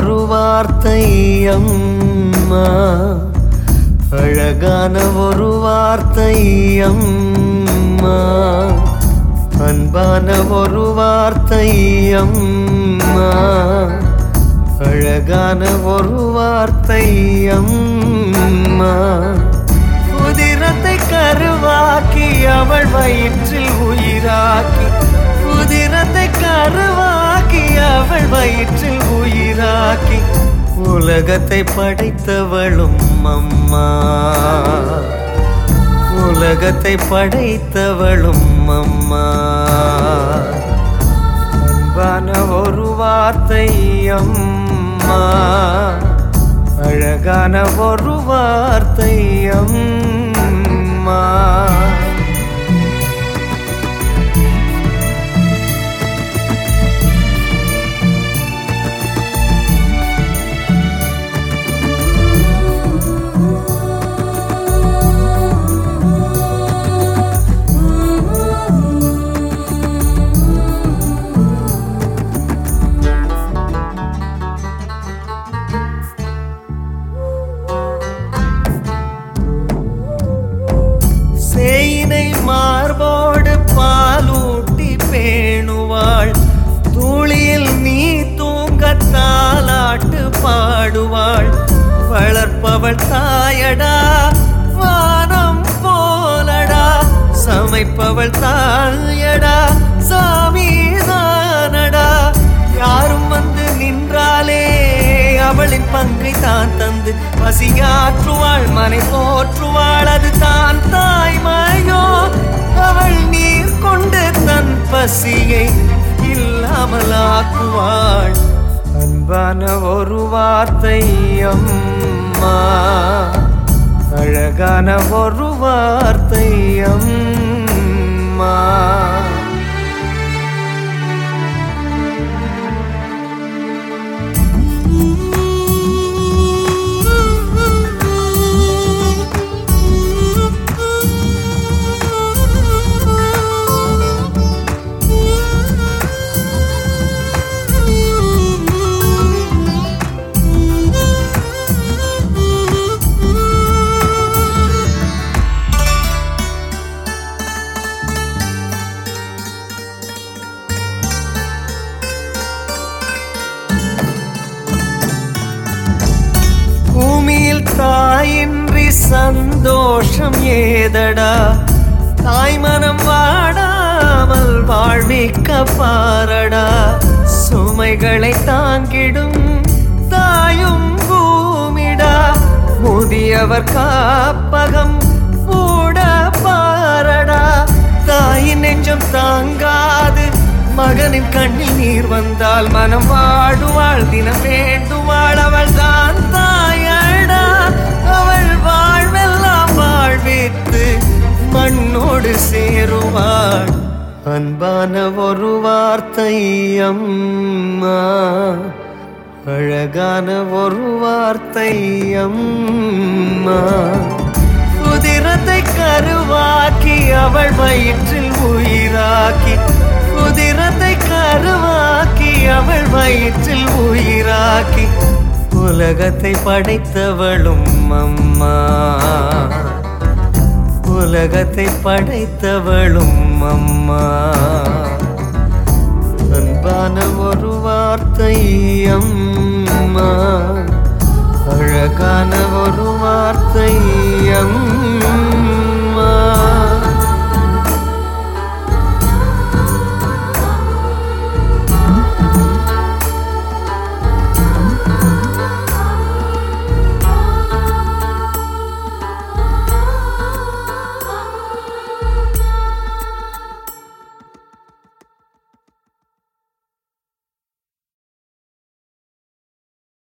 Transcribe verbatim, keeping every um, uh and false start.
ஒரு வார்த்தை அம்மா, அழகான ஒரு வார்த்தை அம்மா, அன்பான ஒரு வார்த்தை அம்மா, அழகான ஒரு வார்த்தை அம்மா. உதிரத்தை கருவாக்கி அவள் வயிற்றில் உயிராக்கி, உதிரத்தை கருவாக்கி அவள் வயிற்றில் உயிராக்கி, உலகத்தை படைத்தவளும் அம்மா, உலகத்தை படைத்தவளும் அம்மா. அன்பான ஒரு வார்த்தை அம்மா, அழகான ஒரு வார்த்தை அம்மா. சேயினை மார்போடு பாலூட்டி பேணுவாள், தூளியில் நீ தூங்க தாலாட்டு பாடுவாள். வளர்ப்பவள் தாயடா வானம் போலடா, சமைப்பவள் தாயடா சாமிதானடா. யாரும் வந்து நின்றாலே அவளின் பங்கை தான் தந்து பசியாற்றுவாள், மனை போற்றுவாள், அது தான் தாய்மையோ. அவள் நீர் கொண்டு தன் பசியை இல்லாமலாக்குவாள். அன்பான ஒரு வார்த்தை அம்மா, அழகான ஒரு வார்த்தை அம்மா. பூமியில் தாயின்றி சந்தோஷம் ஏதடா, தாய் மனம் வாடாமல் வாழ்விக்க பாரடா. சுமைகளை தாங்கிடும் தாயும் பூமிடா, முதியவர் காப்பகம் கூட பாரடா. தாயின் நெஞ்சம் தாங்காது மகனின் கண்ணில் நீர் வந்தால் மனம் வாடுவாள், தினம் வேண்டுவாள். அவள் தான் தாயடா, அவள் வாழ்வெல்லாம் வாழ்வித்து மண்ணோடு சேருவாள். அன்பான ஒரு வார்த்தை அம்மா, அழகான ஒரு வார்த்தை அம்மா. உதிரத்தை கருவாக்கி அவள் வயிற்றில் உயிராக்கி, உதிரத்தை கருவாக்கி அவள் வயிற்றில் உயிராக்கி, உலகத்தை படைத்தவளும் அம்மா, உலகத்தை படைத்தவளும் அம்மா. அன்பான ஒரு வார்த்தை அம்மா.